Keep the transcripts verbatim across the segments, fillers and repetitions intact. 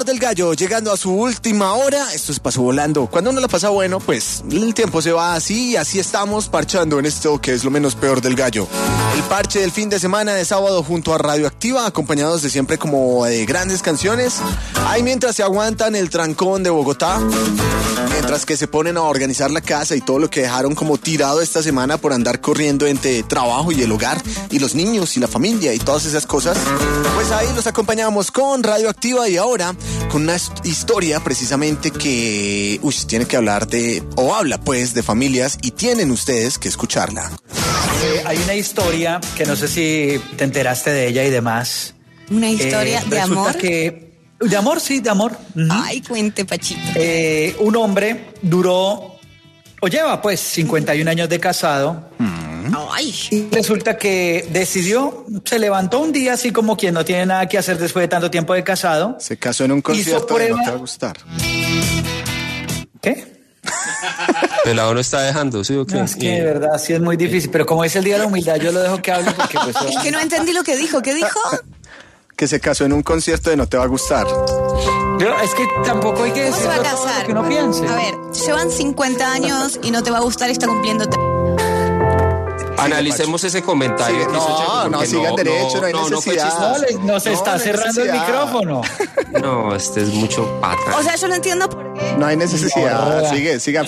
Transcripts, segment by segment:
del Gallo, llegando a su última hora. Esto se pasó volando. Cuando uno la pasa bueno, pues el tiempo se va así y así estamos parchando en esto que es lo menos peor del Gallo. El parche del fin de semana de sábado junto a Radioactiva, acompañados de siempre como de grandes canciones. Ahí mientras se aguantan el trancón de Bogotá, mientras que se ponen a organizar la casa y todo lo que dejaron como tirado esta semana por andar corriendo entre trabajo y el hogar y los niños y la familia y todas esas cosas, pues ahí los acompañamos con Radioactiva y ahora con una historia precisamente que uy, tiene que hablar de, o habla pues de familias y tienen ustedes que escucharla. Eh, hay una historia que no sé si te enteraste de ella y demás. ¿Una historia eh, de amor? Que, de amor, sí, de amor. Uh-huh. Ay, cuente, Pachito. Eh, un hombre duró, o lleva pues cincuenta y un años de casado. Mm. Ay. Y resulta que decidió, se levantó un día así como quien no tiene nada que hacer después de tanto tiempo de casado. Se casó en un concierto y no te va a gustar. ¿Qué? Pelado no está dejando, ¿sí o qué? No, es que de verdad sí es muy difícil, pero como es el día de la humildad, yo lo dejo que hable porque pues... Es que no entendí lo que dijo, ¿qué dijo? Que se casó en un concierto y no te va a gustar. Yo, es que tampoco hay que decir ¿Cómo se va a casar? Lo que uno piense. A ver, llevan cincuenta años y no te va a gustar y está cumpliendo... Analicemos ese comentario. Sí, no, no, sigan no, derecho, no, no hay no, necesidad. No, no, no se no, está no cerrando necesidad. el micrófono. No, este es mucho pata. O sea, yo no entiendo por qué. No hay necesidad, no, sigue, siga.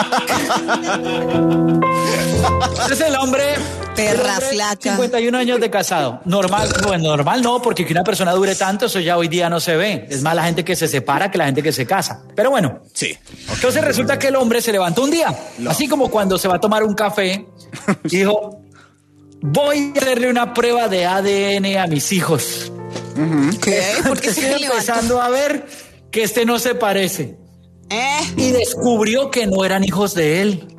Es el hombre... Perra hombre, flaca. cincuenta y un años de casado. Normal, bueno, normal no, porque que una persona dure tanto, eso ya hoy día no se ve. Es más la gente que se separa que la gente que se casa. Pero bueno. Sí. Okay. Entonces resulta que el hombre se levantó un día, no. así como cuando se va a tomar un café, y dijo, voy a hacerle una prueba de A D N a mis hijos. Uh-huh. ¿Qué? ¿Por qué Estoy se empezando levantó? a ver que este no se parece. ¿Eh? Y descubrió que no eran hijos de él.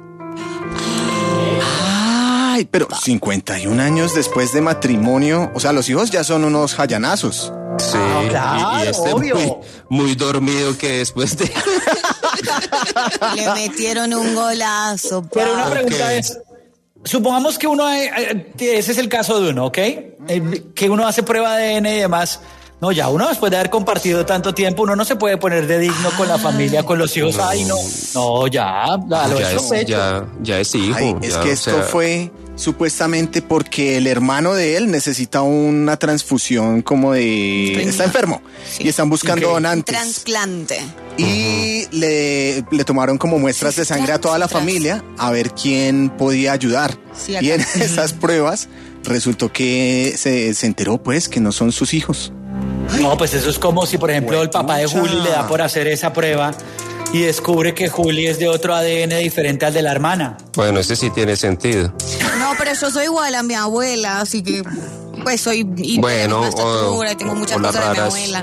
Ay, pero cincuenta y un años después de matrimonio, o sea, los hijos ya son unos jayanazos. Sí, ah, claro, y, y este obvio. Muy, muy dormido que después de... Le metieron un golazo. Pa. Pero una pregunta Okay. es, supongamos que uno, eh, ese es el caso de uno, ¿ok? Eh, que uno hace prueba de A D N y demás. No, ya uno después de haber compartido tanto tiempo, uno no se puede poner de digno con la familia, con los hijos. No. Ay, no, no, ya, ya lo ya, hecho es, pecho. ya, ya es hijo. Ay, es ya, que o esto sea... fue supuestamente porque el hermano de él necesita una transfusión como de... Estoy Está enfermo sí. y están buscando Okay. donantes. Trasplante. Y uh-huh. le, le tomaron como muestras de sangre a toda la familia a ver quién podía ayudar. Sí, y en esas pruebas resultó que se, se enteró pues que no son sus hijos. No, pues eso es como si, por ejemplo, Güey, el papá de pucha. Juli le da por hacer esa prueba y descubre que Juli es de otro A D N diferente al de la hermana. Bueno, ese sí tiene sentido. No, pero yo soy igual a mi abuela, así que pues soy y bueno, tengo una estatura o, y tengo muchas o cosas las de mi raras, abuela.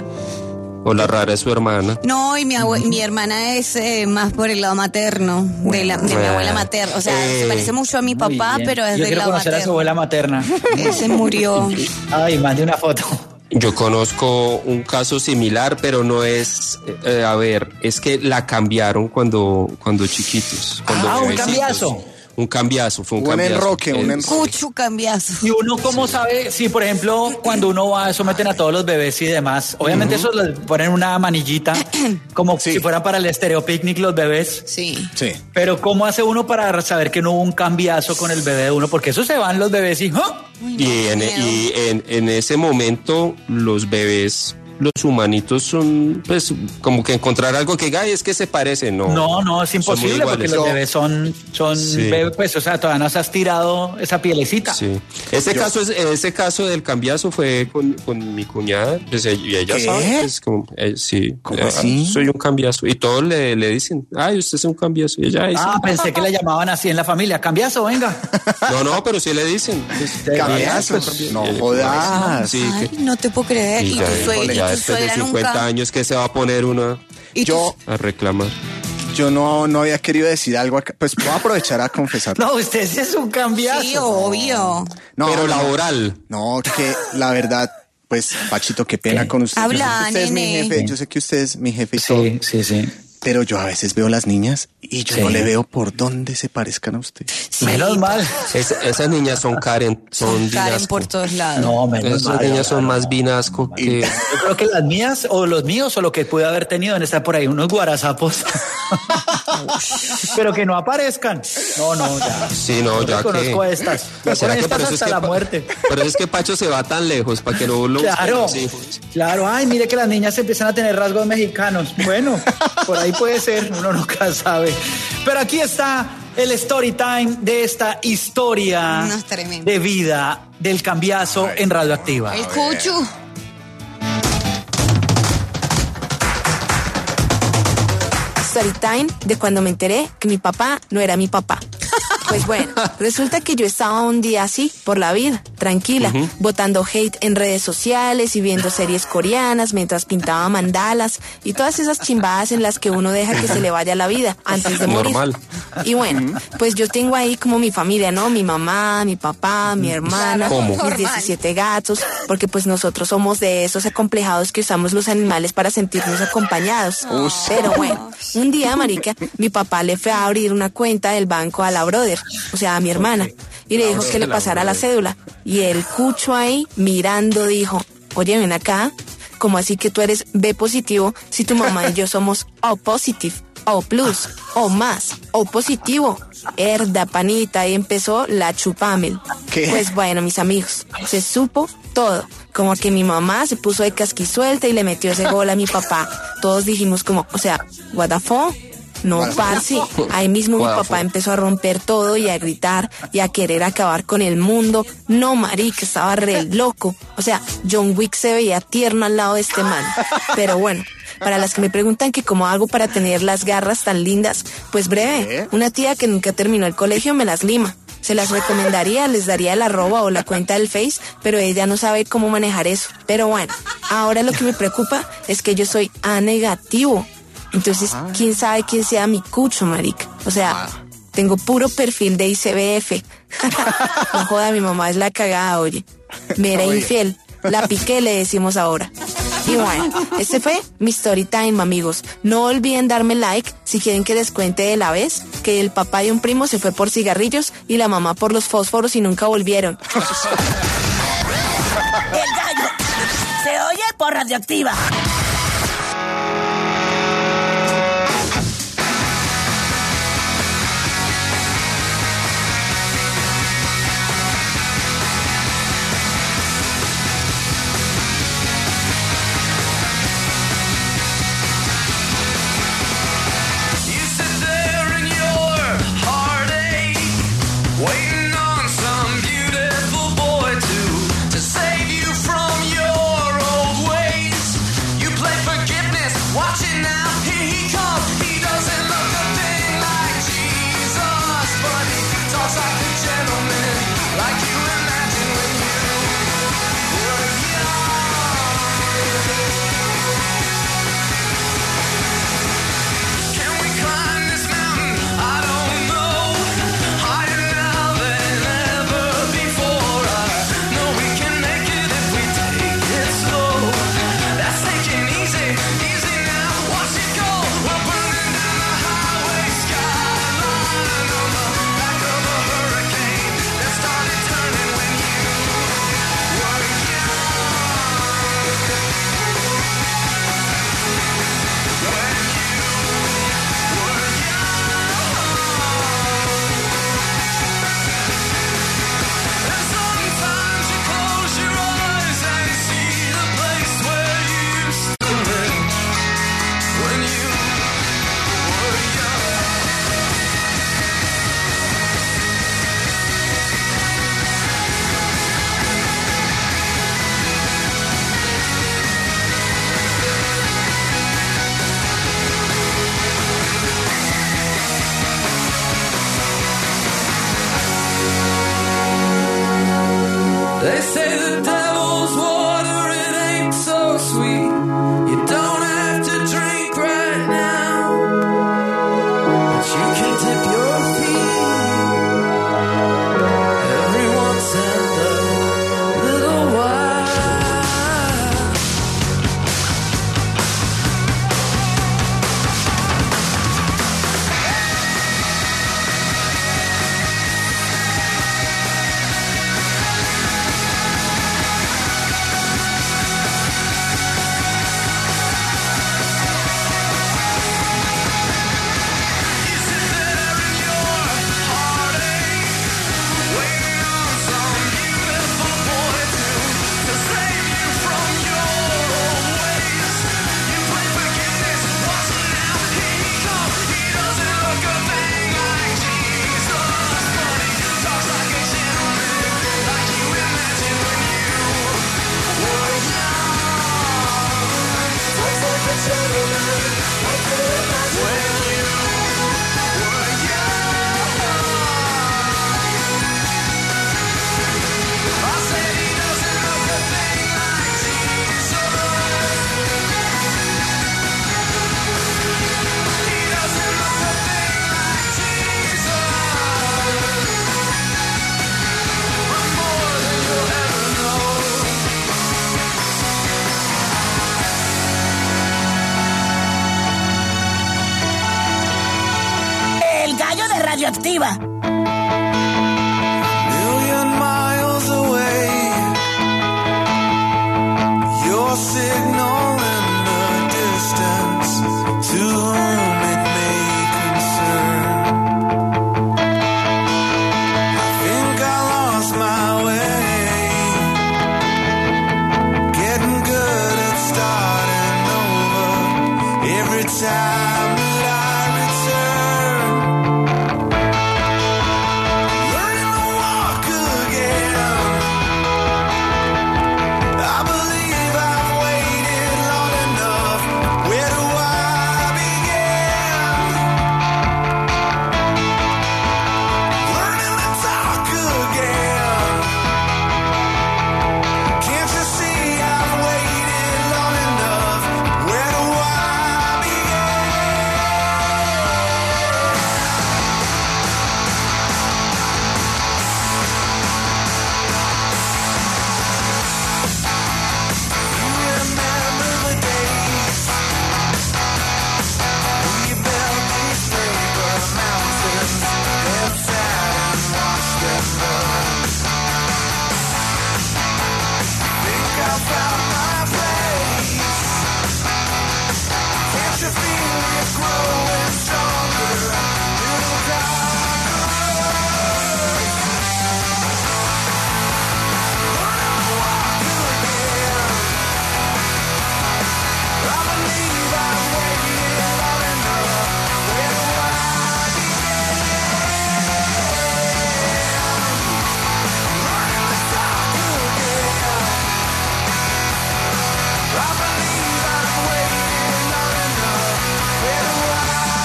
O la rara es su hermana. No, y mi abue- mi hermana es eh, más por el lado materno, de, la, de mi abuela materna. O sea, Eh, se parece mucho a mi papá, pero es Yo del quiero lado conocer a su materno. abuela materna. Ese murió. Ay, mande una foto. Yo conozco un caso similar, pero no es, eh, a ver, es que la cambiaron cuando, cuando chiquitos. Cuando Ah, un bebecitos. cambiazo. Un cambiazo, fue un, Un cambiazo. enroque, un Eh, enroque. Mucho cambiazo. Y uno cómo sabe si, por ejemplo, cuando uno va, someten a todos los bebés y demás, obviamente uh-huh. eso les ponen una manillita, como sí. si fuera para el estereopicnic los bebés. Sí. Sí. Pero ¿cómo hace uno para saber que no hubo un cambiazo con el bebé de uno? Porque eso se van los bebés y... ¡oh! Y, en, y en, en ese momento los bebés... Los humanitos son, pues, como que encontrar algo que, ay, es que se parece, no. No, no, es imposible porque los bebés son, son sí. bebés, pues, o sea, todavía no se has tirado esa pielecita. Sí. Ese Yo, caso, es, ese caso del cambiazo fue con, con mi cuñada, pues, y ella ¿Qué? sabe, pues, como, eh, sí. ¿Cómo eh, así? Soy un cambiazo. Y todos le, le dicen, ay, usted es un cambiazo. Y ella, ay, ah, sí. pensé que le llamaban así en la familia, cambiazo, venga. No, no, pero sí le dicen. Pues, cambiazo, pues, no eh, jodas. Sí, Ay, que, no te puedo creer. Y, y tu ya, suegra, ya y tu después de suegra cincuenta nunca... años que se va a poner uno Yo, a reclamar. Yo no, no había querido decir algo acá. Pues voy a aprovechar a confesar. No, usted sí es un cambiazo. Sí, obvio. No, pero no, laboral. No, que la verdad, pues, Pachito, qué pena ¿Qué? con usted. Habla, Usted es mi nene. jefe, yo sé que usted es mi jefe y Sí, todo. sí, sí. Pero yo a veces veo las niñas y yo Sí. no le veo por dónde se parezcan a usted. Sí, Menos mal. Es- esas niñas son Karen, son Karen vinasco. por todos lados. No, menos Esas mal. niñas son más vinasco que... Yo creo que las mías o los míos o lo que pude haber tenido en estar por ahí unos guarazapos. Pero que no aparezcan. No, no, ya. Sí, no, Yo ya conozco que... estas. Yo ¿Será con que estas por eso es hasta que la Pa- muerte. Por eso es que Pacho se va tan lejos, para que no lo busquen Claro, los hijos. claro. Ay, mire que las niñas empiezan a tener rasgos mexicanos. Bueno, por ahí puede ser, uno nunca sabe. Pero aquí está el story time de esta historia No, es tremendo. de vida del cambiazo en Radioactiva. El cuchu. Story time de cuando me enteré que mi papá no era mi papá. Pues bueno, resulta que yo estaba un día así, por la vida, tranquila, botando hate en redes sociales y viendo series coreanas mientras pintaba mandalas y todas esas chimbadas en las que uno deja que se le vaya la vida antes de morir. Normal. Y bueno, pues yo tengo ahí como mi familia, ¿no? Mi mamá, mi papá, mi hermana, ¿Cómo? mis diecisiete gatos, porque pues nosotros somos de esos acomplejados que usamos los animales para sentirnos acompañados. Pero bueno, un día, marica, mi papá le fue a abrir una cuenta del banco a la brother, o sea, a mi hermana, y le dijo que le pasara la cédula. Y el cucho ahí, mirando, dijo, oye, ven acá, ¿cómo así que tú eres B positivo si tu mamá y yo somos O positive, O plus, O más, O positivo? Herda, panita, y empezó la chupamel. ¿Qué? Pues bueno, mis amigos, se supo todo. Como que mi mamá se puso de casquisuelta y le metió ese gol a mi papá. Todos dijimos como, o sea, what the fuck? No, parce. Ahí mismo mi What the papá fuck? empezó a romper todo y a gritar y a querer acabar con el mundo. No, marica, estaba re loco. O sea, John Wick se veía tierno al lado de este man. Pero bueno, para las que me preguntan que cómo hago para tener las garras tan lindas, pues breve, una tía que nunca terminó el colegio me las lima. Se las recomendaría, les daría el arroba o la cuenta del Face, pero ella no sabe cómo manejar eso. Pero bueno, ahora lo que me preocupa es que yo soy A negativo. Entonces, ¿quién sabe quién sea mi cucho, marica? O sea, tengo puro perfil de I C B F. No joda, mi mamá es la cagada, oye. Me era infiel. La piqué, le decimos ahora. Y bueno, este fue mi story time, amigos. No olviden darme like si quieren que les cuente de la vez que el papá de un primo se fue por cigarrillos y la mamá por los fósforos y nunca volvieron. El gallo se oye por Radioactiva. You sit there in your heartache, waiting on some beautiful boy to to save you from your old ways. You Radioactiva. Million miles away, your signal in the distance, to whom it may concern. I think I lost my way, getting good at starting over every time that I return. Learning to walk again. I believe I've waited long enough. Where do I begin? Learning to talk again. Can't you see I've waited long enough? Where do I begin? You remember the days we built these paper mountains, then sat and watched them burn. Think I found my place. Can't you feel it growing stronger? Little conquerors, learning to walk again. I believe I've waited long enough. Where do I begin? Learning to talk again. I believe I've waited long enough. Where do I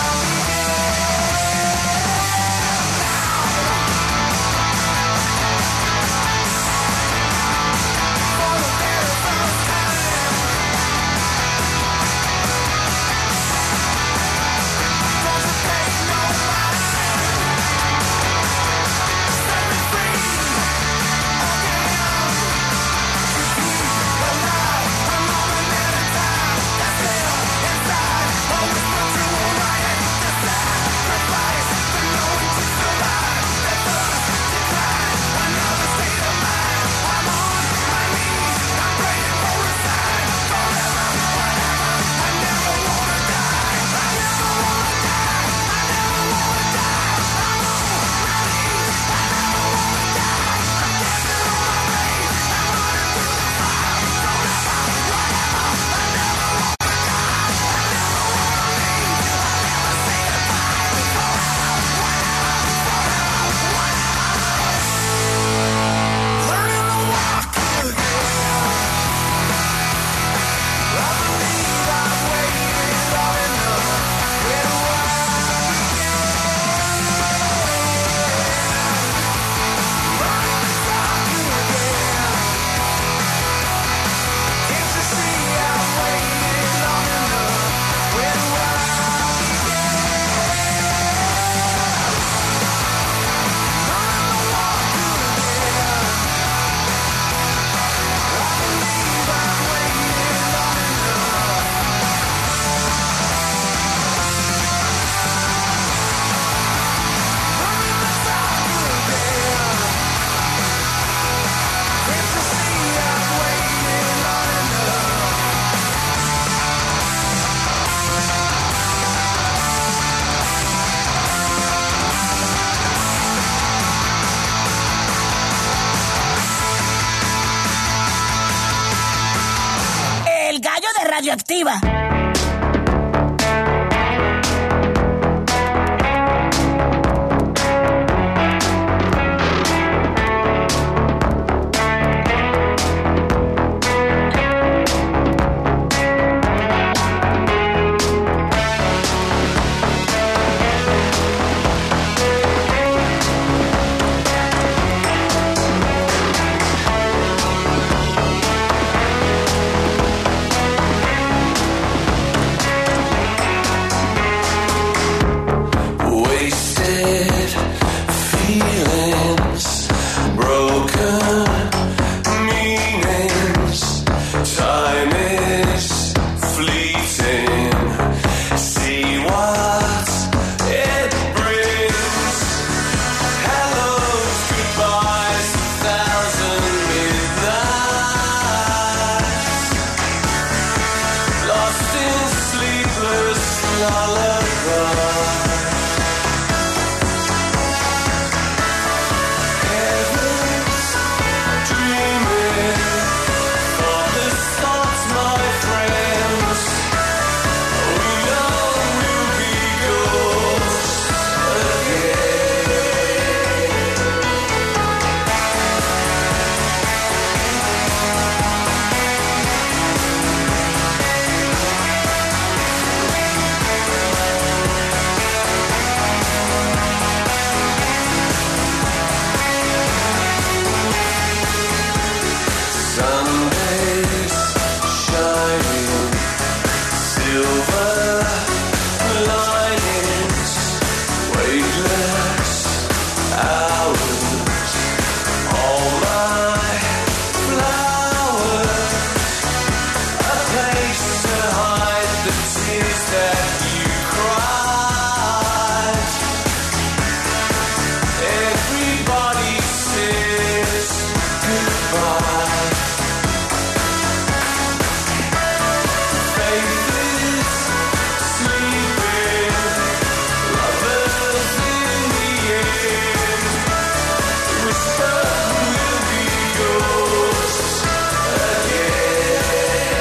for the very first time? Don't you pay no mind. Set me free again. To keep alive a moment at a time. That's still inside. A whisper to a riot. The sacrifice. The knowing to survive. That thirst to climb another state of mind. I'm on my knees. I'm praying for a sign. Forever, whatever. I never wanna die. I never wanna die. I never wanna die. I'm on my knees. I never wanna die. I'm dancing on my grave. I'm running through the fire. Forever, whatever. I never wanna die. I never wanna leave. I'll never say goodbye. Forever, whatever. Forever, whatever. Learning to walk again. I believe I've waited long enough. Where do I begin? Learning to talk again. Can't you see I've waited long enough? Where do I begin? Learning to walk again. I believe I've waited long enough. Learning to talk again. Can't you see I've waited long enough? El gallo de Radioactiva. lost in sleepless lullaby. Heaven's dreaming, thoughtless thoughts, my friends. We know we'll be ghosts again. Sundays shining, silver linings, weightless hours, all my flowers, a place to hide the tears that you cried. Everybody says goodbye. Faith is sleeping, lovers in the end. Whisper will be ghosts again.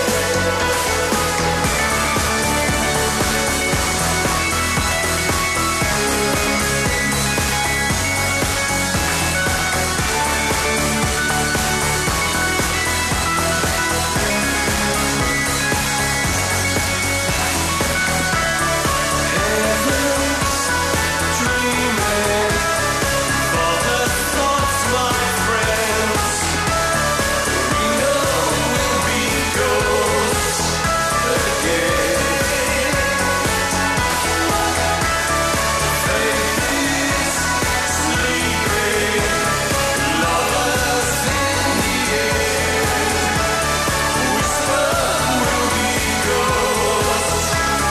Heaven's dreaming, thoughtless thoughts, my friends. We know we'll be ghosts again. Faith is sleeping, lovers in the end. Whisper will be ghosts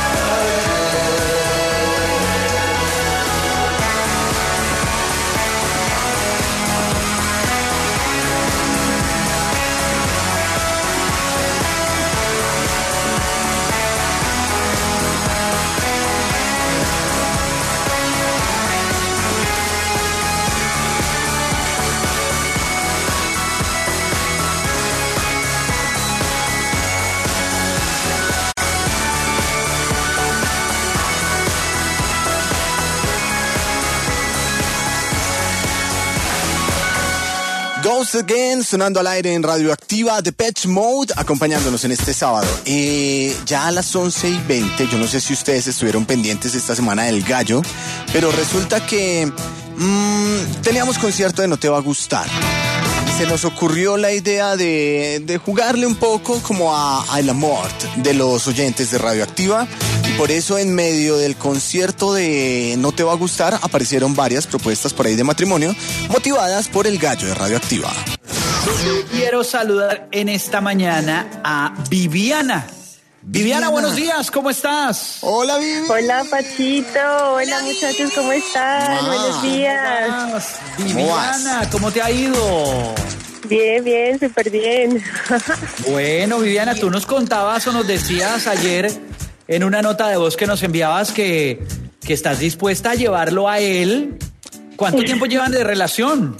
Ghost Again, sonando al aire en Radioactiva, Depeche Mode, acompañándonos en este sábado. Eh, ya a las once y veinte, yo no sé si ustedes estuvieron pendientes esta semana del Gallo, pero resulta que mmm, teníamos concierto de No Te Va a Gustar. Se nos ocurrió la idea de, de jugarle un poco como a, a el amor de los oyentes de Radioactiva, y por eso en medio del concierto de No Te Va a Gustar aparecieron varias propuestas por ahí de matrimonio motivadas por el Gallo de Radioactiva. Quiero saludar en esta mañana a Viviana. Viviana, buenos días, ¿cómo estás? Hola, Vivi. Hola, Pachito. Hola, muchachos, ¿cómo están? Ah. Buenos días. Viviana, ¿cómo te ha ido? Bien, bien, súper bien. Bueno, Viviana, tú nos contabas o nos decías ayer en una nota de voz que nos enviabas que, que estás dispuesta a llevarlo a él. ¿Cuánto tiempo llevan de relación?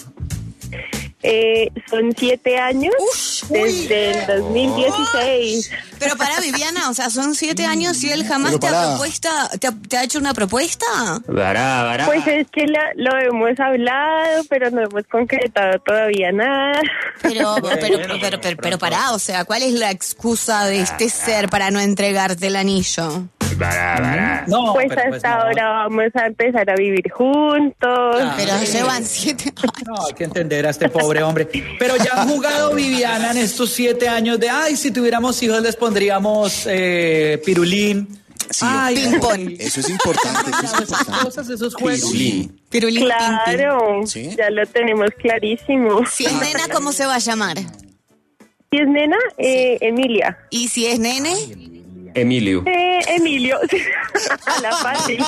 Eh, son siete años desde el dos mil dieciséis. Pero para Viviana, o sea, son siete años y él jamás Pero te ha, pará. propuesta, te, ha, te ha hecho una propuesta. Vará, vará. Pues es que la- lo hemos hablado, pero no hemos concretado todavía nada. Pero, pero, pero, pero, pero, pero pará, o sea, ¿cuál es la excusa de este ser para no entregarte el anillo? Vará, vará. No, Pues pero hasta pues no. ahora vamos a empezar a vivir juntos. Pero llevan siete años. No, hay que entender a este pobre hombre. Pero ya han jugado, Viviana, en estos siete años de, ay, si tuviéramos hijos les pondríamos eh, pirulín. Sí, Ay, ping-pong. Eso es importante, eso es esas importante. cosas, esos juegos. Pirulín. Pirulín, Tintín. Claro, ¿Sí? ya lo tenemos clarísimo. Si es nena, ¿cómo se va a llamar? Si es nena, eh, Emilia. ¿Y si es nene? Emilio. Eh, Emilio. A la fácil.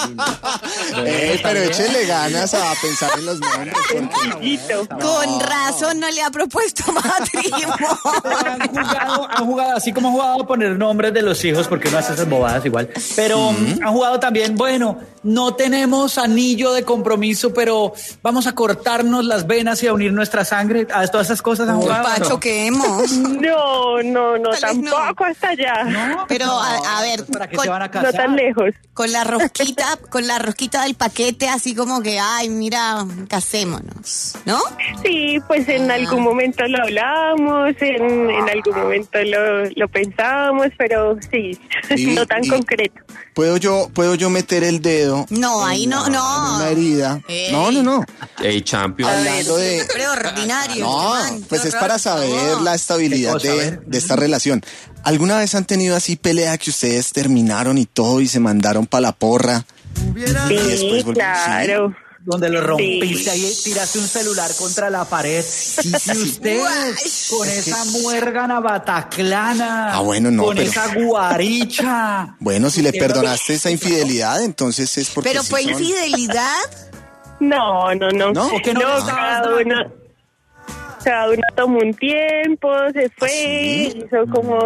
Eh, pero échele ganas a pensar en los nombres. Sencillito. Con razón no le ha propuesto matrimonio. Han jugado, han jugado, así como han jugado a poner nombres de los hijos, porque uno hace esas bobadas igual, pero mm, han jugado también, bueno, no tenemos anillo de compromiso, pero vamos a cortarnos las venas y a unir nuestra sangre. A todas esas cosas han jugado. Pacho, ¿no? ¿qué hemos? No, no, no, Tal vez no. tampoco hasta allá. No, Pero, a, a ver, ¿para qué con- se van a No casar? tan lejos. Con la rosquita, con la rosquita del paquete, así como que, ay, mira, casémonos, ¿no? Sí, pues en Ah. algún momento lo hablamos, en, en algún momento lo, lo pensábamos, pero sí, Y- no tan y- concreto. ¿Puedo yo, ¿Puedo yo meter el dedo No, ahí no, en no. una herida? Ey. No, no, no. Hey, champion. Hablando de... Pero ordinario. No, este man, pues qué es horror, para por saber favor. la estabilidad ¿Qué cosa? A de, ver. de esta relación. ¿Alguna vez han tenido así pelea que ustedes terminaron y todo y se mandaron para la porra? Y Sí, después volvieron- claro. Donde lo rompiste Sí. ahí, tiraste un celular contra la pared. Y usted, con esa muérgana bataclana, Ah, bueno, no, con pero- esa guaricha. Bueno, si le Usted- perdonaste esa infidelidad, entonces es porque Pero sí fue son- infidelidad. No, no, no. ¿No? ¿Por qué no le estabas cada dando? uno, cada uno tomó un tiempo, se fue, ¿Sí? hizo como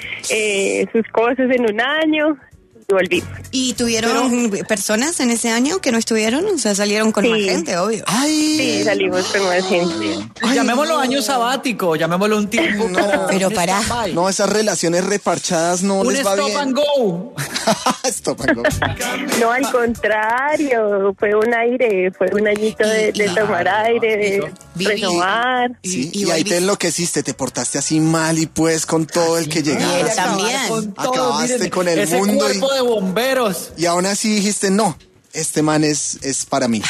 eh, sus cosas en un año y volvimos. ¿Y tuvieron personas en ese año que no estuvieron? O sea, salieron con Sí. más gente, obvio. ¡Ay! Sí, salimos con más gente. Ay, Llamémoslo no. año sabático, llamémoslo un tiempo. No. como Pero un pará. stand-by. No, esas relaciones reparchadas no Un les va stop bien. and go. Stop and go. No, al contrario, fue un aire, fue un añito de, de tomar aire, de Viví. renovar. Sí, Y- y, y ahí volví- te enloqueciste, te portaste así mal y pues con todo el que Y llegaba. él también. Con todo, Acabaste miren, con el ese mundo y- cuerpo de bomberos. Y aún así dijiste, no, este man es, es para mí.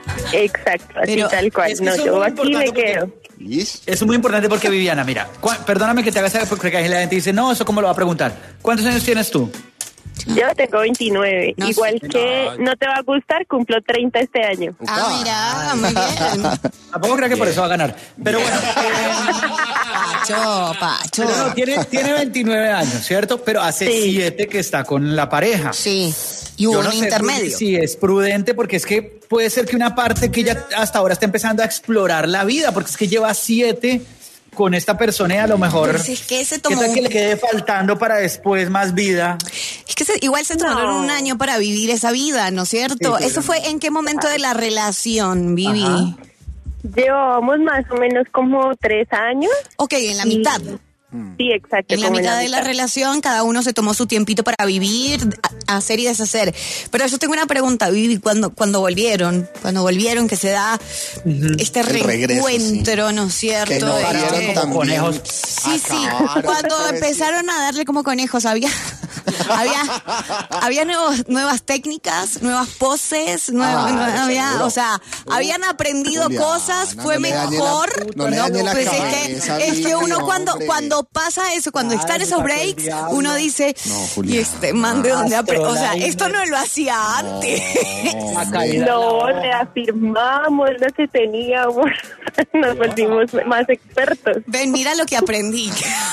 Exacto, así Pero tal cual. es que No, eso es yo muy aquí me importante porque- quedo. ¿Ish? Es muy importante porque, Viviana, mira, cua- perdóname que te haga esa porque la gente dice, no, eso cómo lo va a preguntar. ¿Cuántos años tienes tú? Yo tengo veintinueve. No, Igual sí. que no te va a gustar, cumplo treinta este año. Ah, mira, muy bien. Tampoco creo que por eso va a ganar. Pero bueno, eh, Pacho, Pacho. pero no, tiene, tiene veintinueve años, ¿cierto? Pero hace Sí. siete que está con la pareja. Sí. Y hubo Yo no un sé intermedio. si es prudente, porque es que puede ser que una parte que ella hasta ahora está empezando a explorar la vida, porque es que lleva siete con esta persona y a lo mejor... Pues es que se ¿Qué tomó tal que un- le quede faltando para después más vida? Es que se- igual se tomaron No. un año para vivir esa vida, ¿no es cierto? Sí, ¿Eso fue en qué momento de la relación, Vivi? Ajá. Llevamos más o menos como tres años. Ok, en la mitad. Sí, exacto. En la como mitad de la relación, cada uno se tomó su tiempito para vivir, a- hacer y deshacer. Pero yo tengo una pregunta, Vivi, cuando, cuando volvieron, cuando volvieron, que se da este El regreso, reencuentro, ¿no es cierto? Que no Este- valieron también. conejos. Sí, sí, Acabaron cuando otra vez. empezaron a darle como conejos, había, había, había nuevos, nuevas técnicas, nuevas poses, nueva- Ah, nueva- había, seguro. o sea, habían aprendido Juliana, cosas, no fue le dañe la- mejor. no le dañe la Pues es cabeza, que, es que Vivi, uno cuando, hombre. cuando pasa eso, cuando Ay, están me esos sacó el breaks, diablo. uno dice, No, y Juliana. este man de dónde aprendió, o sea, Astrolabe. esto no lo hacía antes. La caída. No, reafirmamos lo que teníamos. Nos volvimos más expertos. Ven, mira lo que aprendí.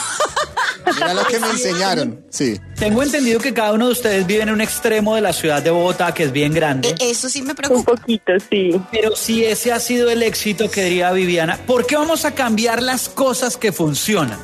Mira lo que me enseñaron. Sí. Tengo entendido que cada uno de ustedes vive en un extremo de la ciudad de Bogotá, que es bien grande. E- Eso sí me Un preocupa. poquito, sí. Pero si ese ha sido el éxito que diría Viviana, ¿por qué vamos a cambiar las cosas que funcionan?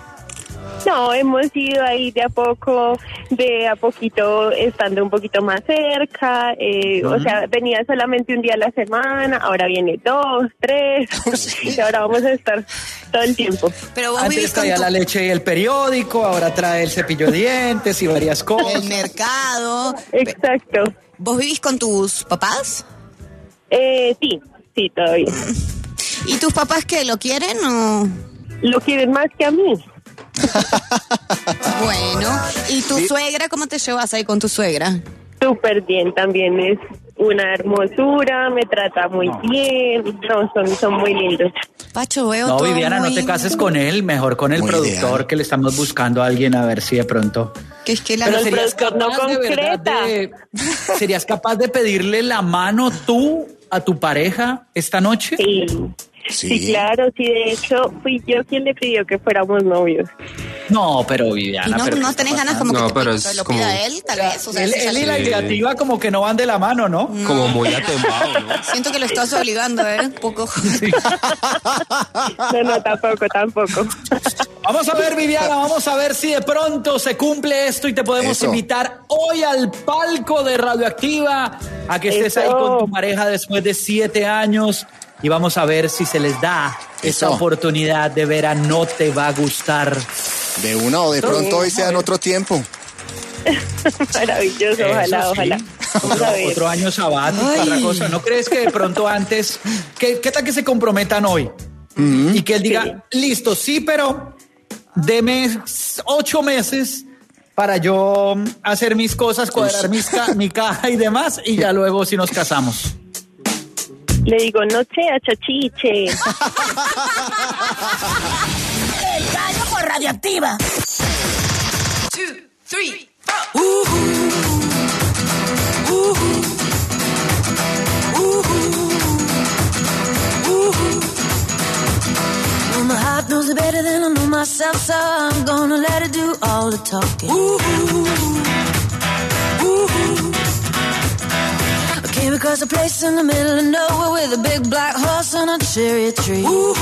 No, hemos ido ahí de a poco, de a poquito, estando un poquito más cerca. Eh, O sea, venía solamente un día a la semana, ahora viene dos, tres. Y ahora vamos a estar todo el tiempo. Pero vos vivís Antes con traía tu- la leche y el periódico, ahora trae el cepillo de dientes y varias el cosas. mercado. Exacto. ¿Vos vivís con tus papás? Eh, sí, sí, todavía. ¿Y tus papás qué, lo quieren o...? Lo quieren más que a mí. Bueno, ¿y tu Sí. suegra, cómo te llevas ahí con tu suegra? Súper bien, también es una hermosura, me trata muy bien. No, son, son muy lindos. Pacho, veo No, todo Viviana, no muy- te cases con él, mejor con el Muy productor, ideal. que le estamos buscando a alguien a ver si de pronto. Que es que la... Pero el ¿serías productor no capaz de verdad concreta. de- ¿Serías capaz de pedirle la mano tú a tu pareja esta noche? Sí. Sí. Sí, claro, sí, de hecho fui yo quien le pidió que fuéramos novios. No, pero Viviana. Y no, pero no ¿qué tenés está ganas como No, que pero te, es te lo como- pida él, tal vez. O sea, Él, sí, él y sí. la ideativa como que no van de la mano, ¿no? Como muy atembado, ¿no? Siento que lo estás obligando, ¿eh? Un poco. No, no, tampoco, tampoco. Vamos a ver, Viviana, vamos a ver si de pronto se cumple esto y te podemos Eso. invitar hoy al palco de Radioactiva a que estés ahí Eso. con tu pareja después de siete años y vamos a ver si se les da esa Eso. oportunidad de ver a No Te Va a Gustar. De una o de pronto hoy sea en otro tiempo. Maravilloso, ojalá, Eso sí. ojalá. Vamos Otro, a ver. otro año sabático, Ay. otra cosa. ¿No crees que de pronto antes, que, qué tal que se comprometan hoy? Y que él diga, listo, sí, pero deme ocho meses para yo hacer mis cosas, cuadrar mis ca- mi caja y demás, y ya luego si nos casamos. Le digo, noche a chachiche. El gallo por Radioactiva. Well, my heart knows it better than I know myself, so I'm gonna let it do all the talking. Ooh, ooh, I came across a place in the middle of nowhere with a big black horse and a cherry tree. Ooh,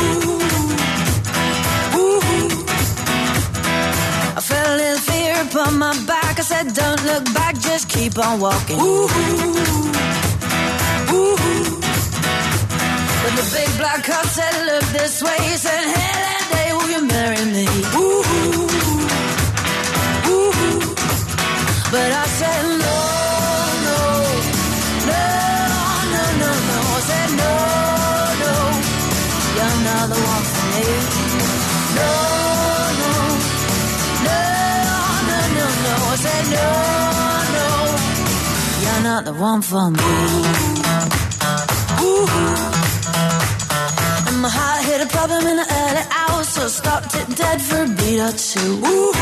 ooh, I felt a little fear upon my back. I said, don't look back, just keep on walking. Ooh, ooh. But the big black car said, look this way. He said, hey, that day, will you marry me? Ooh, ooh. But I said, no, no, no, no, no, no. I said, no, no, you're not the one for me. No, no, no, no, no, no. I said, no, no, you're not the one for me. Ooh. My heart hit a problem in the early hours, so stopped it dead for a beat or two. Ooh,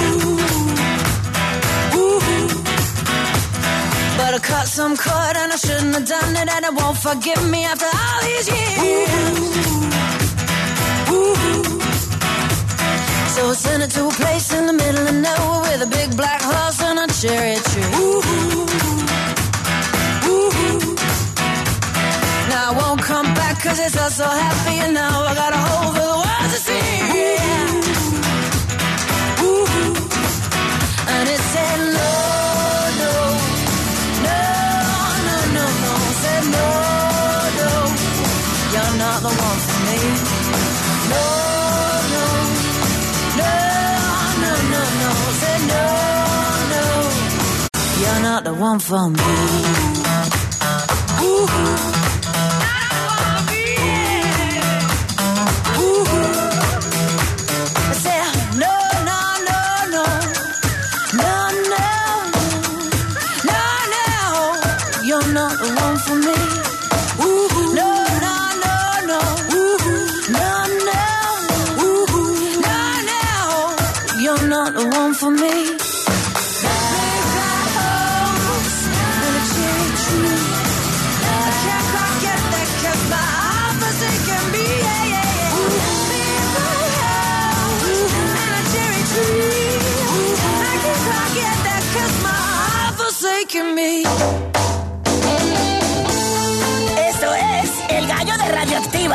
ooh. But I cut some cord and I shouldn't have done it, and it won't forgive me after all these years. Ooh. So I sent it to a place in the middle of nowhere with a big black horse and a cherry tree. Ooh. Now I won't come back cause it's all so happy, and now I got a hole for the world to see. Ooh. And it said no, no, no, no, no, no. It said no, no, you're not the one for me. No, no, no, no, no, no. It said no, no, you're not the one for me. Ooh. For me, big black horse and a cherry tree. I can't quite get that 'cause my heart forsaken me. Yeah, yeah, yeah. Big black horse and a cherry tree. I can't quite get that 'cause my heart forsaken me. Esto es El Gallo de Radioactiva.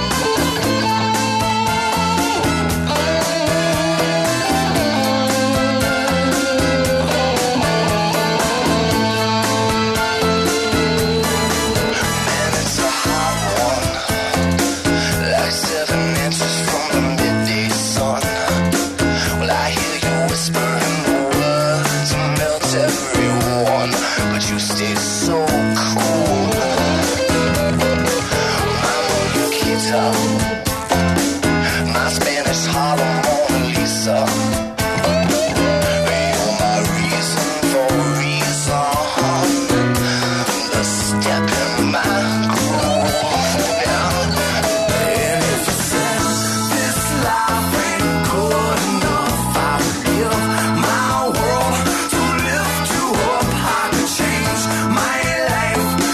Everyone, but you stay so cool. life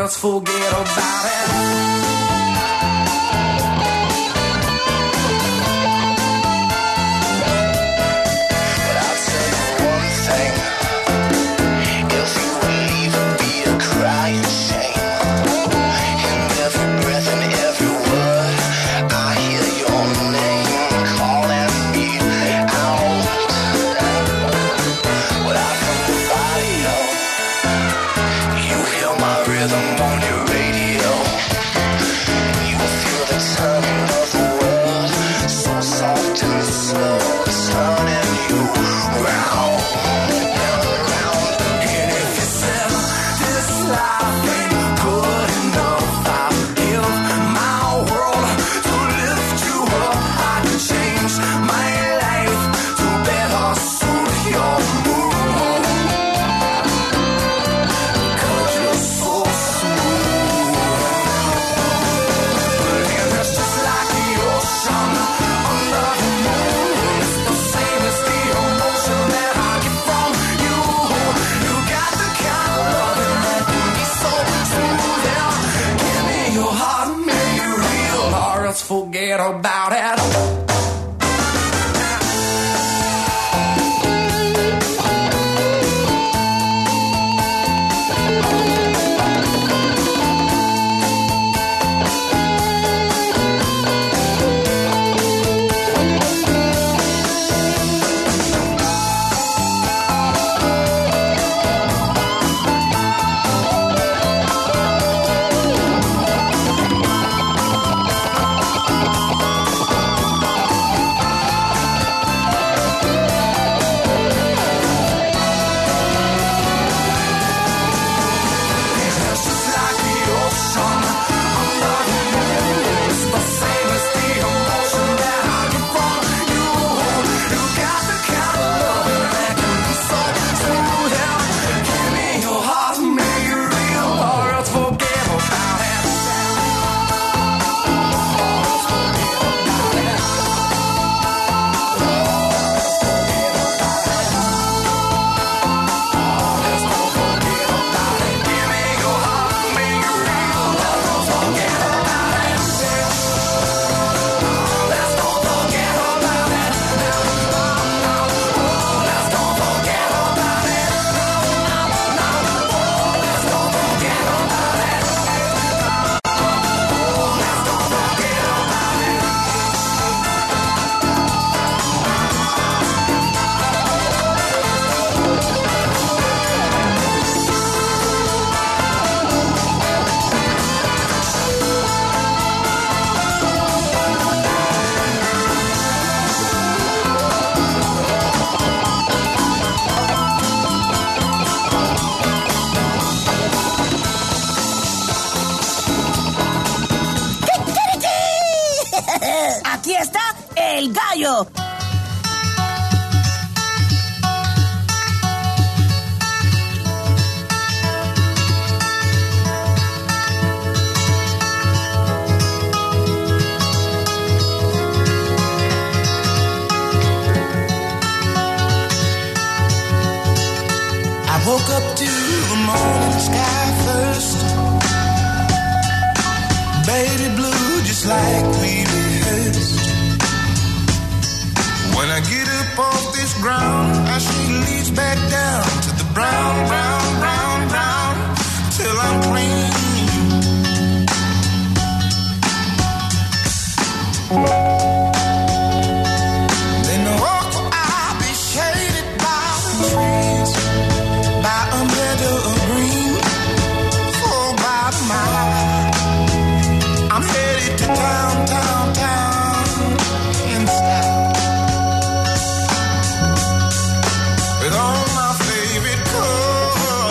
else forget about it. Forget about it. Aquí está el gallo. I woke up to the morning sky first. Baby blue, just like we rehearsed. When I get up off this ground, I she leads back down to the brown, brown, brown, brown, till I'm clean. Then the walk I'll be shaded by the trees, by a meadow of green, for by my I'm headed to town, town, town, in style, with all my favorite colors.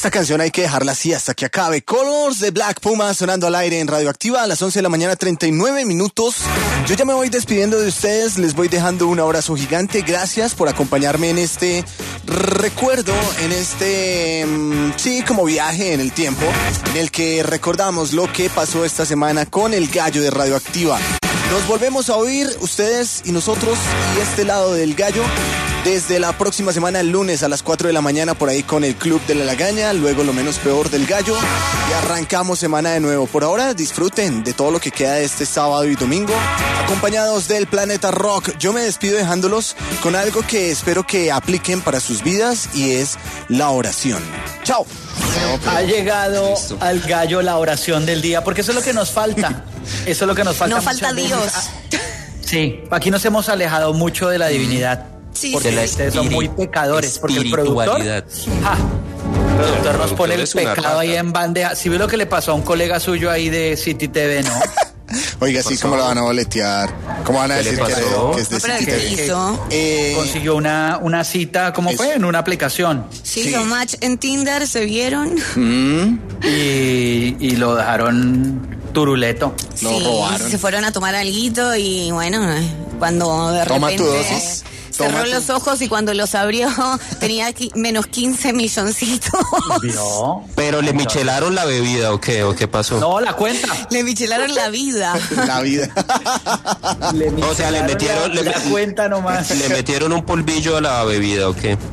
esta canción hay que dejarla así hasta que acabe. Colors de Black Puma sonando al aire en Radioactiva a las once de la mañana, treinta y nueve minutos. Yo ya me voy despidiendo de ustedes, les voy dejando un abrazo gigante. Gracias por acompañarme en este recuerdo, en este, sí, como viaje en el tiempo, en el que recordamos lo que pasó esta semana con el gallo de Radioactiva. Nos volvemos a oír, ustedes y nosotros y este lado del gallo, desde la próxima semana, el lunes a las cuatro de la mañana, por ahí con el Club de la Lagaña, luego lo menos peor del gallo, y arrancamos semana de nuevo. Por ahora, disfruten de todo lo que queda de este sábado y domingo, acompañados del Planeta Rock. Yo me despido dejándolos con algo que espero que apliquen para sus vidas, y es la oración. ¡Chao! Ha llegado Listo. al gallo la oración del día, porque eso es lo que nos falta. Eso es lo que nos falta. No falta Dios. Sí, aquí nos hemos alejado mucho de la divinidad. Sí, porque sí. ustedes son muy pecadores. Porque el productor, ah, el productor nos pone el pecado ahí en bandeja. Si ve lo que le pasó a un colega suyo ahí de City T V, ¿no? Oiga, sí, ¿cómo lo van a boletear? ¿Cómo van a decir que, que es de no, City T V? hizo? Eh, consiguió una, una cita, ¿cómo eso. fue? En una aplicación. Sí, sí. Hizo match en Tinder, se vieron. Mm. Y, y lo dejaron turuleto. Sí, lo robaron. Se fueron a tomar alguito y bueno, cuando de Toma repente... tu dosis. Cerró Tómate. los ojos y cuando los abrió tenía qui- menos quince milloncitos. No. Pero le michelaron la bebida, ¿o qué? ¿O qué pasó? No, la cuenta. Le michelaron la vida. La vida. Le o sea, le metieron... la, le, la cuenta nomás. Le metieron un polvillo a la bebida, ¿o qué?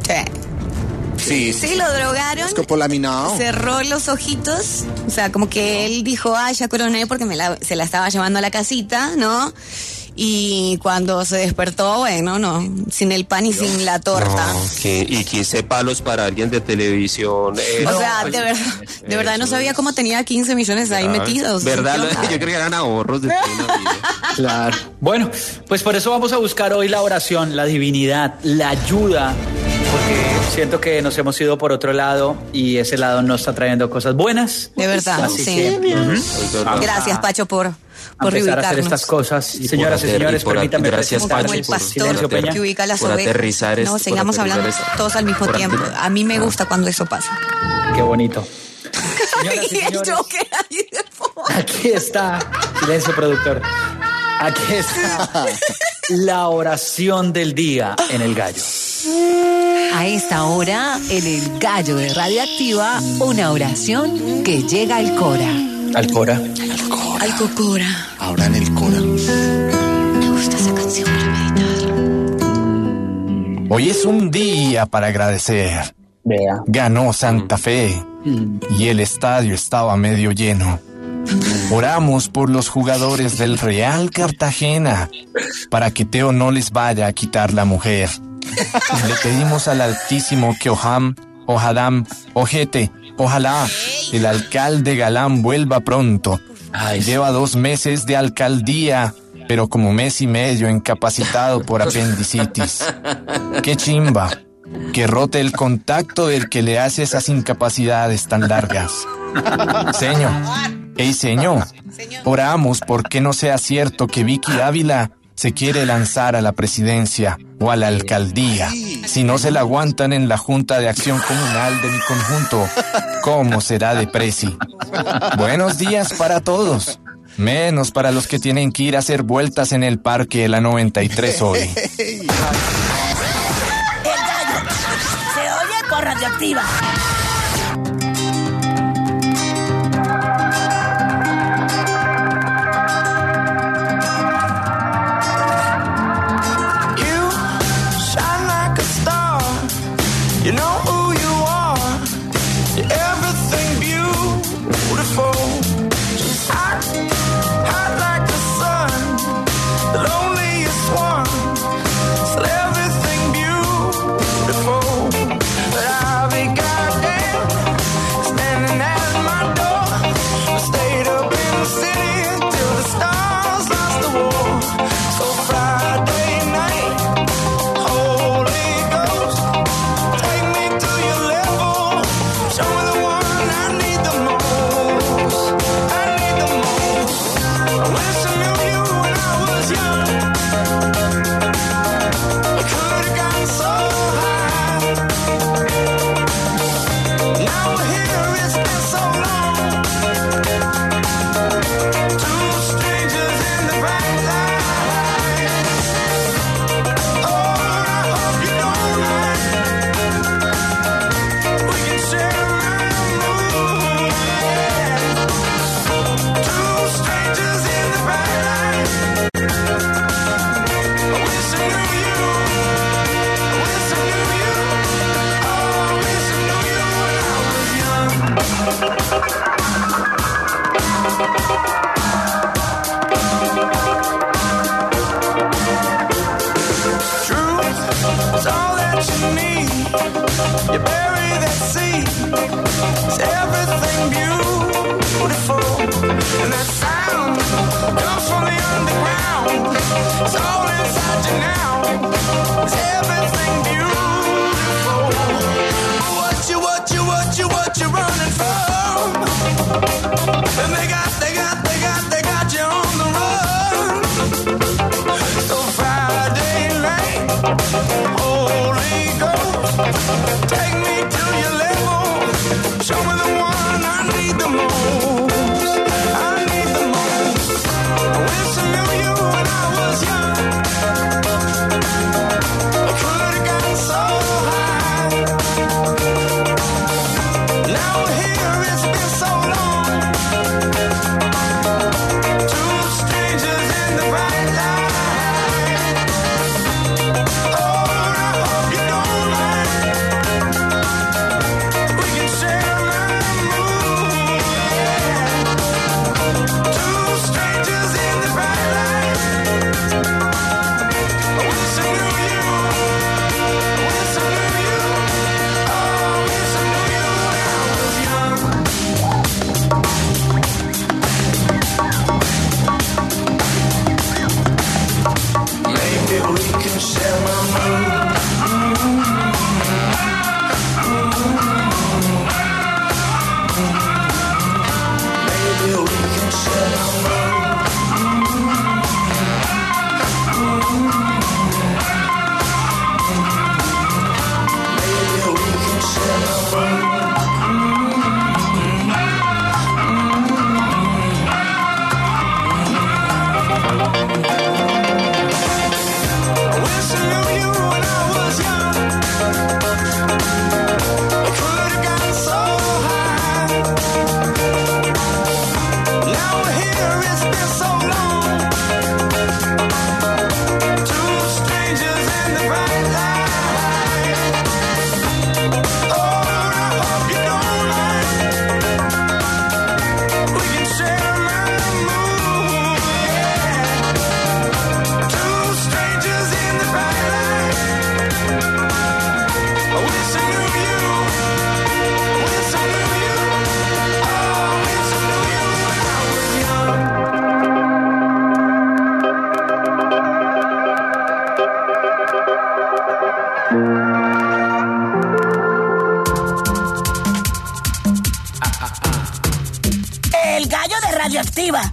Sí. Sí, Sí, lo drogaron. Escopolaminado. Cerró los ojitos. O sea, como que él dijo, ah, ya coroné porque me la, se la estaba llevando a la casita, ¿no? Y cuando se despertó, bueno, no, sin el pan y sin la torta. No, que, y quince palos para alguien de televisión. Eh, O no, sea, pues, de verdad, de verdad no sabía cómo tenía quince millones ahí metidos. ¿Verdad? Yo, Yo creo que eran ahorros de toda una vida. Claro. Bueno, pues por eso vamos a buscar hoy la oración, la divinidad, la ayuda, porque siento que nos hemos ido por otro lado y ese lado nos está trayendo cosas buenas. De verdad, Así sí. que, Uh-huh. Gracias, Pacho, por, por empezar a hacer reubicarnos. estas cosas. Y señoras y ater- señores, y por permítanme. gracias, Como, Pacho, como el por- pastor Silencio, Peña. que ubica las por ovejas. aterrizar No, esto, por sigamos hablando aterrizar todos al mismo por tiempo. ater- A mí me Ah. gusta cuando eso pasa. Qué bonito. Señoras y Y el señores, Joker ahí de fondo. aquí está. Silencio, productor. Aquí está la oración del día en el gallo. A esta hora, en el gallo de Radioactiva, una oración que llega al Cora. Al Cora. Al Cocora. Ahora en el Cora. Me gusta esa canción para meditar. Hoy es un día para agradecer. Vea. Ganó Santa Fe y el estadio estaba medio lleno. Oramos por los jugadores del Real Cartagena para que Teo no les vaya a quitar la mujer. Le pedimos al Altísimo que Ojam, Ojadam, Ojete, ojalá el alcalde Galán vuelva pronto. Ay, Lleva dos meses de alcaldía, pero como mes y medio incapacitado por apendicitis. ¡Qué chimba! Que rote el contacto del que le hace esas incapacidades tan largas. Señor, ey señor, oramos porque no sea cierto que Vicky Dávila se quiere lanzar a la presidencia o a la alcaldía. Si no se la aguantan en la Junta de Acción Comunal de mi conjunto, ¿cómo será de presi? Buenos días para todos, menos para los que tienen que ir a hacer vueltas en el parque de la noventa y tres hoy. El gallo se oye por Radioactiva. You know who you are. You're everything beautiful. Just hot, hot like the sun. The loneliest one. Still everything beautiful. But I'll be goddamn. It's all inside you now. Is everything beautiful? What you, what you, what you, what you running from? And they got, they got, they got, they got you on the run. So Friday night, Holy Ghost, take me to your level. Show me the one I need the most. I need the most. I wish I knew you when I was young. I could have gotten so high. Now here it's been so long. Two strangers in the bright light. Oh, I hope you don't mind. We can share my mood, yeah. Two strangers in the bright light. I wish I knew you. I wish I knew you. Oh, I wish I knew you when I was young. Maybe we can share my mood. Maybe we can share my mood. Maybe we can share my mood. I wish I knew you when I was young. I could have gotten so high. Now here it's been so long. Two strangers in the bright light. Oh, I hope you don't mind. We can share my mood, yeah. Two strangers in the bright light. I wish I knew you. Wish I knew you. Oh, wish I knew you when I was young. El gallo de Radioactiva.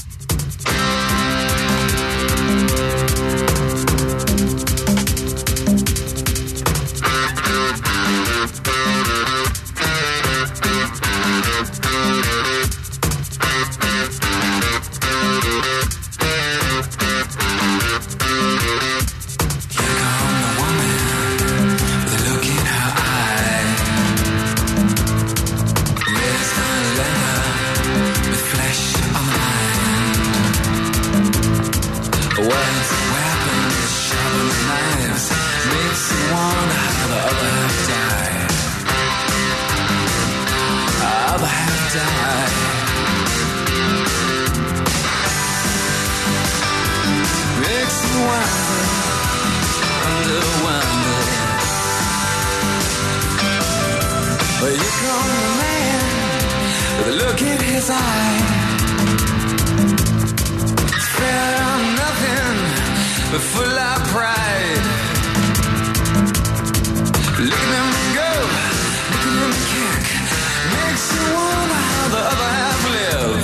Words, weapons, sharp knives, makes you wanna have the other half die. Other half die. Makes you wonder, wonder, wonder. But you call the man with a look in his eye. Fair on nothing, but full of pride. Look at them go, look at them kick. Makes you wonder how the other half live.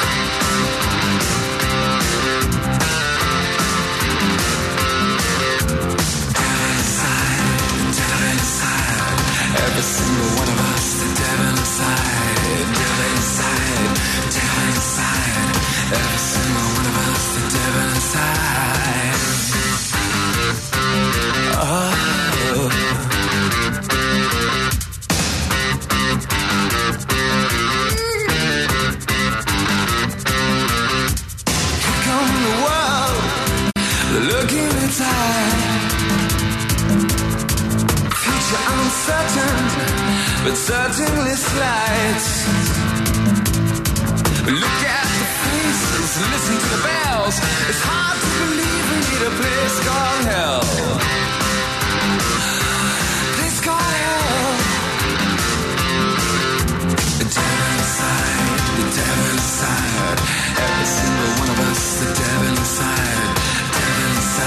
Devil inside, devil inside. Every single one of us, the devil inside. Devil inside, devil inside. Every single one of us, the devil inside. Oh. Here come the world, looking at time. Future uncertain, but certainly slight. Look at the faces, listen to the bells. It's hard to believe we need a place called hell. Place called hell. The devil inside, the devil inside. Every single one of us, the devil inside. Devil inside.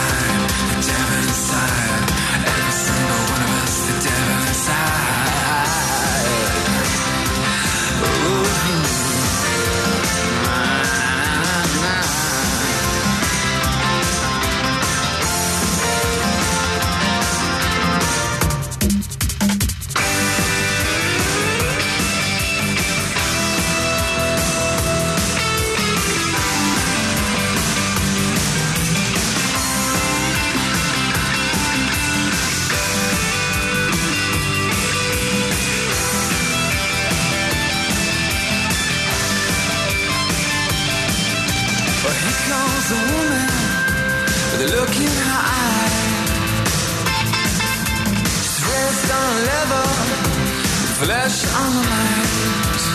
look in her eye. She's raised on leather, flesh on the lines.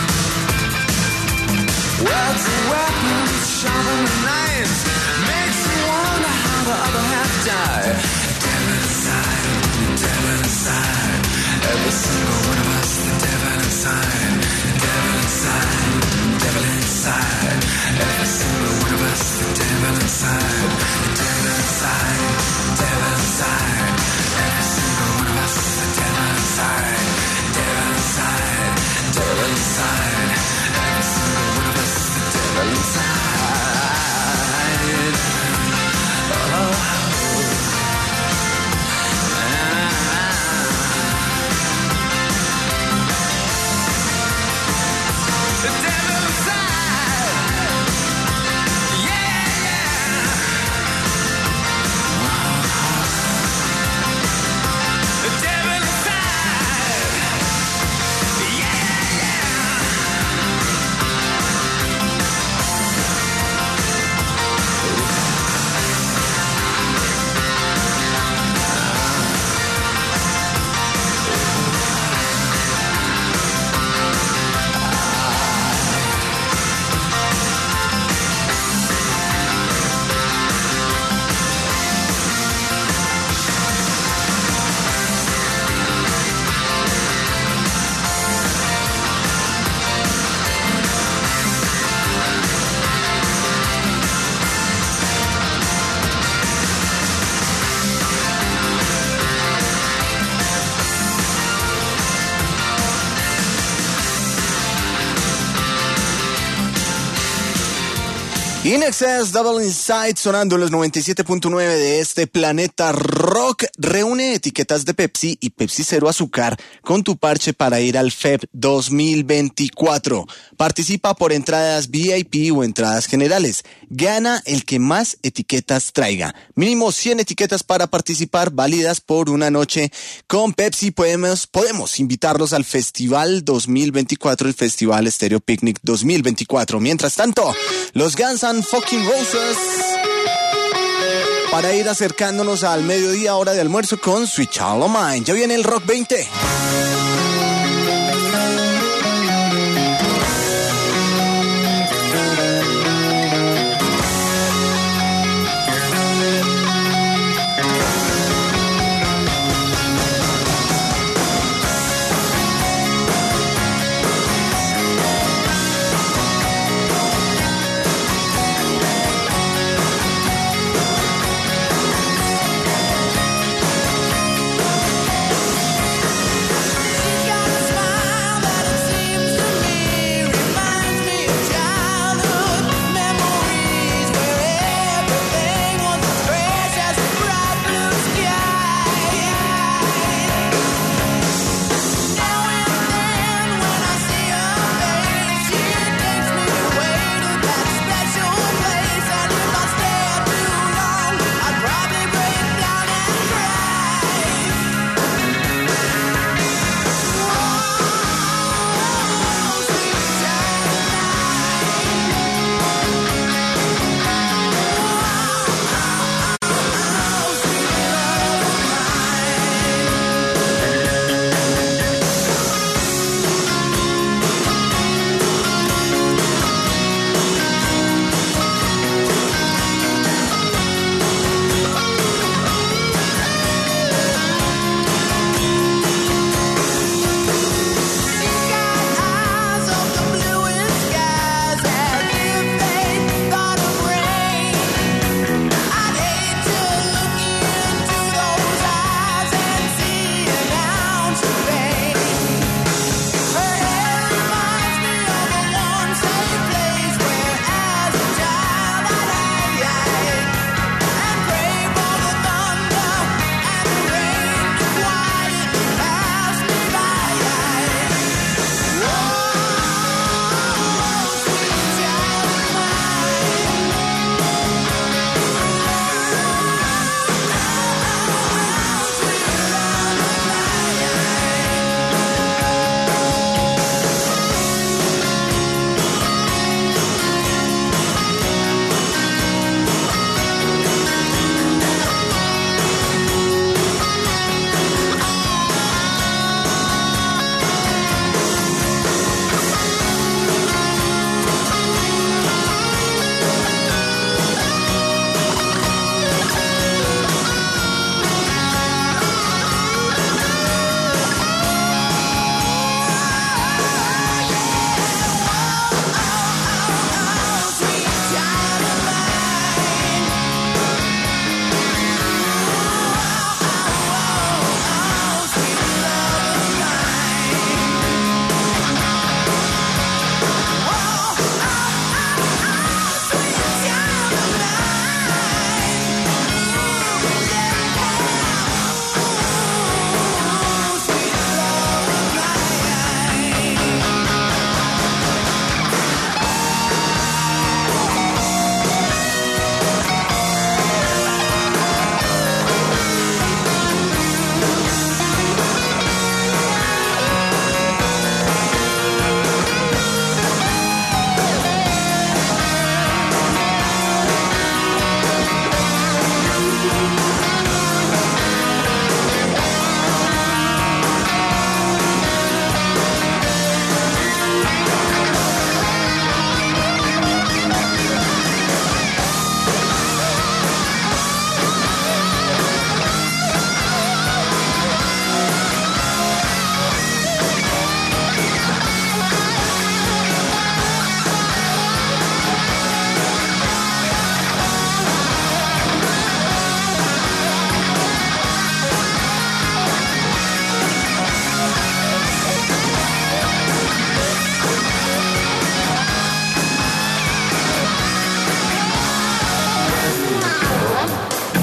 Words and weapons, sharper than knives. Makes you wonder how the other half died. Devil inside, devil inside. Every single one of us, the devil inside. Devil inside, devil inside. Every single one of us, the devil inside. Devil inside, devil inside. Every single one of us, the devil inside. Devil inside, devil inside. Every single one of us, the devil inside. Oh. In Excess, Double Inside, sonando en los noventa y siete punto nueve de este planeta rock. Reúne etiquetas de Pepsi y Pepsi Cero Azúcar con tu parche para ir al F E P dos mil veinticuatro. Participa por entradas V I P o entradas generales. Gana el que más etiquetas traiga. Mínimo cien etiquetas para participar, válidas por una noche con Pepsi. Podemos, podemos invitarlos al Festival dos mil veinticuatro, el Festival Stereo Picnic dos mil veinticuatro. Mientras tanto, los Guns N' Fucking Roses, para ir acercándonos al mediodía, hora de almuerzo con Sweet Child O' Mine. Ya viene el Rock veinte.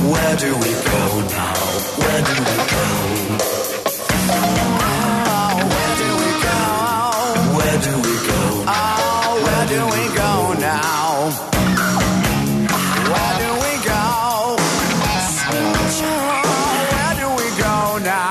Where do we go now? Where do we go? Oh, where do we go? Where do we go? Oh, where do we go now? Where do we go? Oh, where do we go now?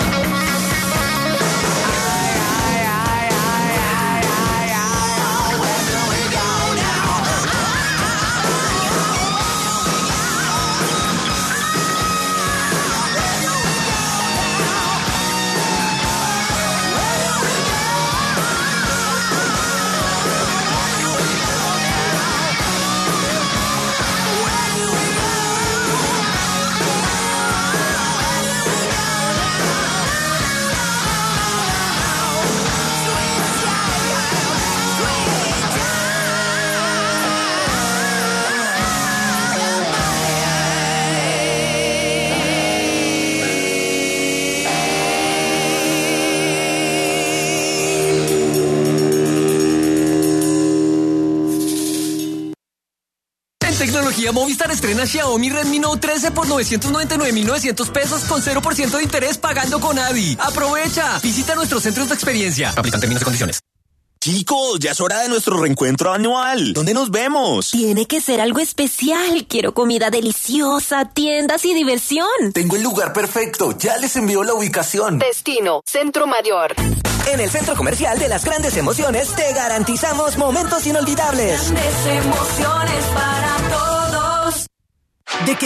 Tecnología Movistar estrena Xiaomi Redmi Note trece por novecientos noventa y nueve mil novecientos pesos con cero por ciento de interés pagando con Adi. ¡Aprovecha! Visita nuestros centros de experiencia. Aplican términos y condiciones. Chicos, ya es hora de nuestro reencuentro anual. ¿Dónde nos vemos? Tiene que ser algo especial. Quiero comida deliciosa, tiendas y diversión. Tengo el lugar perfecto. Ya les envío la ubicación. Destino, Centro Mayor. En el Centro Comercial de las Grandes Emociones te garantizamos momentos inolvidables. Grandes emociones para todos. De que